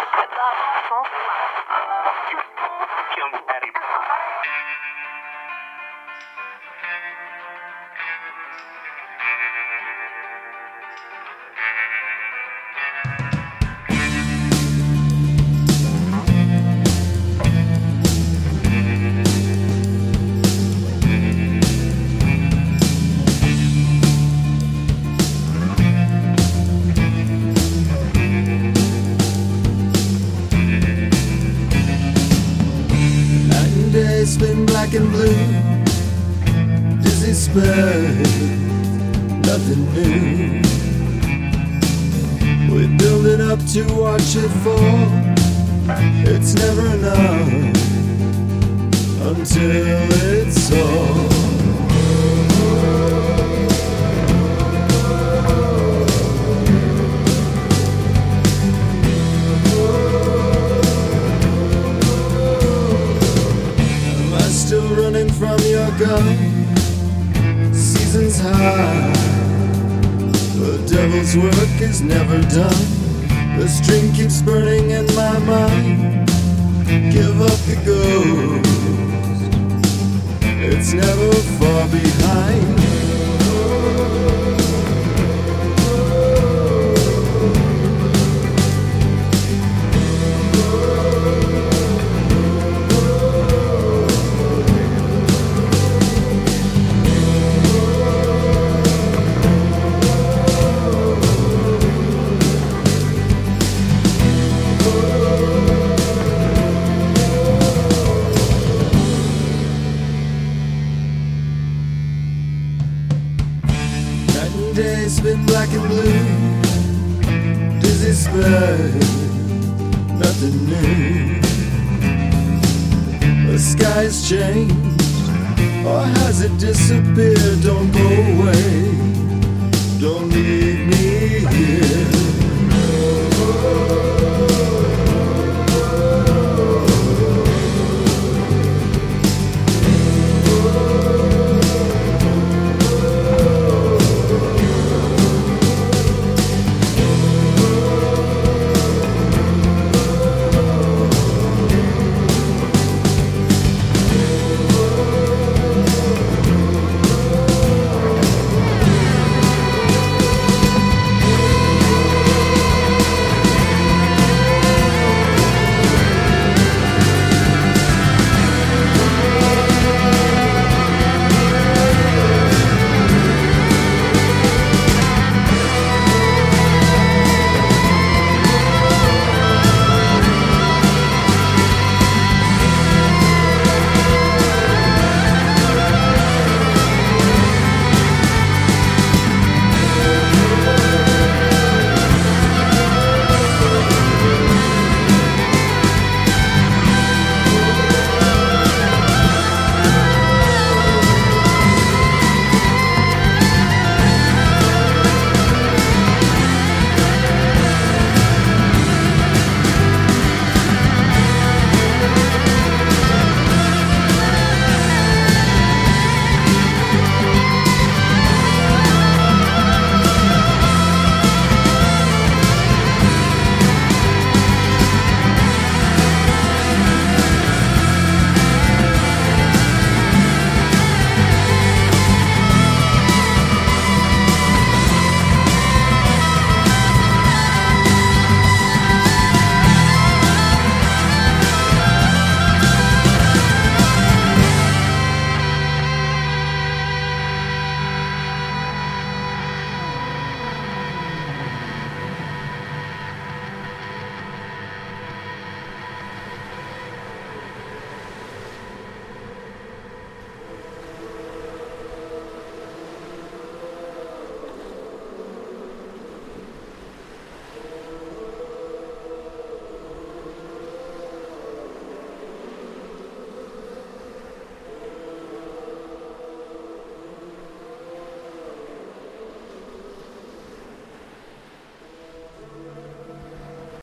Spin black and blue, dizzy spell, nothing new. We build it up to watch it fall. It's never enough until it's all. Still running from your gun, season's high. The devil's work is never done. The string keeps burning in my mind. Give up the ghost, it's never far behind. Days been black and blue, dizzy spell, nothing new. The sky's changed, or has it disappeared? Don't go away, don't leave.